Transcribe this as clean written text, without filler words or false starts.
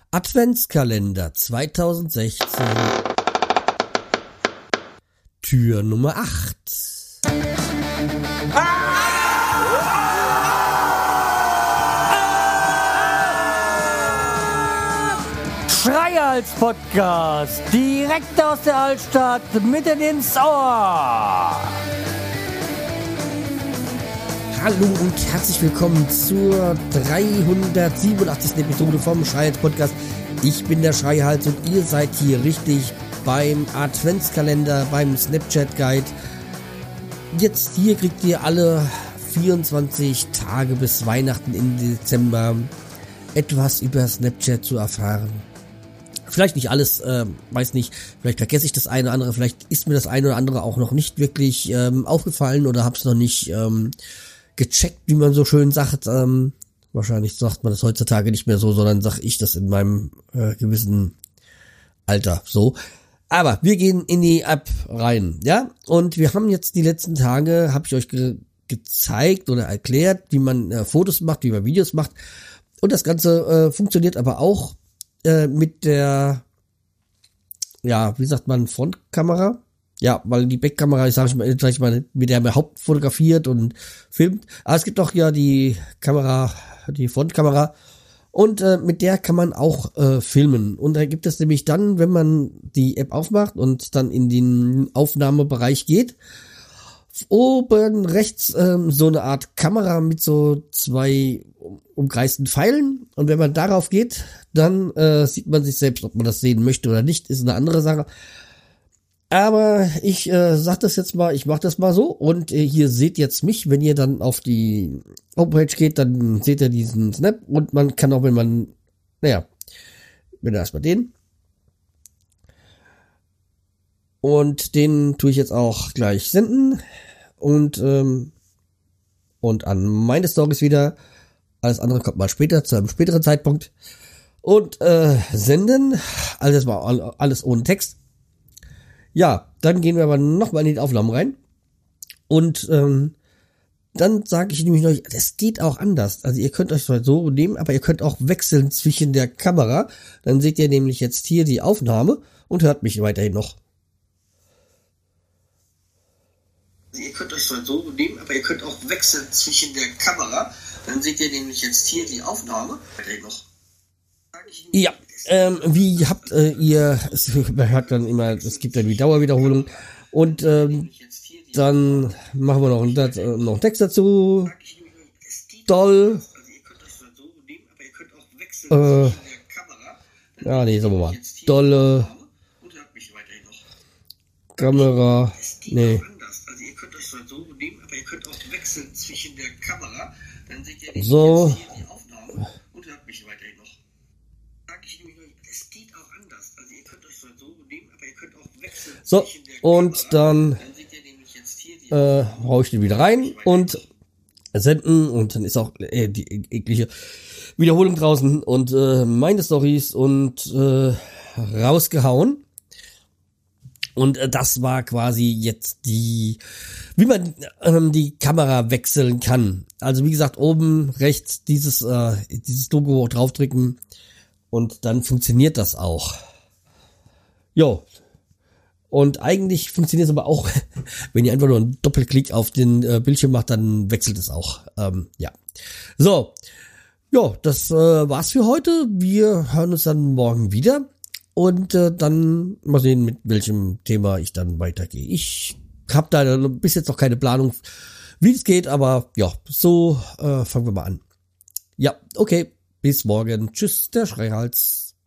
Adventskalender 2016, Tür Nummer 8. Schreihals-Podcast, direkt aus der Altstadt, mitten ins Ohr. Hallo und herzlich willkommen zur 387. Episode vom Schreihals-Podcast. Ich bin der Schreihals und ihr seid hier richtig beim Adventskalender, beim Snapchat-Guide. Jetzt hier kriegt ihr alle 24 Tage bis Weihnachten im Dezember etwas über Snapchat zu erfahren. Vielleicht nicht alles, weiß nicht, vielleicht vergesse ich das eine oder andere, vielleicht ist mir das eine oder andere auch noch nicht wirklich aufgefallen oder hab's noch nicht gecheckt, wie man so schön sagt. Wahrscheinlich sagt man das heutzutage nicht mehr so, sondern sag ich das in meinem gewissen Alter so. Aber wir gehen in die App rein, ja? Und wir haben jetzt die letzten Tage, habe ich euch gezeigt oder erklärt, wie man Fotos macht, wie man Videos macht. Und das Ganze funktioniert aber auch mit der, ja, wie sagt man, Frontkamera? Ja, weil die Backkamera, sag ich mal, mit der man hauptfotografiert und filmt. Aber es gibt auch ja die Kamera, die Frontkamera. Und mit der kann man auch filmen. Und da gibt es nämlich dann, wenn man die App aufmacht und dann in den Aufnahmebereich geht, oben rechts so eine Art Kamera mit so zwei umkreisten Pfeilen. Und wenn man darauf geht, dann sieht man sich selbst, ob man das sehen möchte oder nicht, ist eine andere Sache. Aber ich sag das jetzt mal, ich mache das mal so. Und hier seht jetzt mich, wenn ihr dann auf die Homepage geht, dann seht ihr diesen Snap. Und man kann auch, wenn man, naja, wenn erstmal den. Und den tue ich jetzt auch gleich senden. Und an meine Storys wieder. Alles andere kommt mal später, zu einem späteren Zeitpunkt. Und senden. Also das war alles ohne Text. Ja, dann gehen wir aber nochmal in die Aufnahmen rein. Und dann sage ich nämlich noch, das geht auch anders. Also ihr könnt euch zwar so nehmen, aber ihr könnt auch wechseln zwischen der Kamera. Dann seht ihr nämlich jetzt hier die Aufnahme und hört mich weiterhin noch. Ihr könnt euch zwar so nehmen, aber ihr könnt auch wechseln zwischen der Kamera. Dann seht ihr nämlich jetzt hier die Aufnahme. Weiterhin noch. Ja, wie habt ihr, man hört dann immer, es gibt dann die Dauerwiederholung und dann machen wir noch einen Text dazu. Doll. Ja, nee, sagen wir mal. Dolle Kamera. Nee. So. So, und dann hau ich den wieder rein und senden und dann ist auch die eklige Wiederholung draußen und meine Storys und rausgehauen. Und das war quasi jetzt wie man die Kamera wechseln kann. Also wie gesagt, oben rechts dieses Logo draufdrücken und dann funktioniert das auch. Jo. Und eigentlich funktioniert es aber auch, wenn ihr einfach nur einen Doppelklick auf den Bildschirm macht, dann wechselt es auch. Ja. So. Ja, das war's für heute. Wir hören uns dann morgen wieder. Und dann mal sehen, mit welchem Thema ich dann weitergehe. Ich habe da bis jetzt noch keine Planung, wie es geht, aber ja, so fangen wir mal an. Ja, okay. Bis morgen. Tschüss, der Schreihals.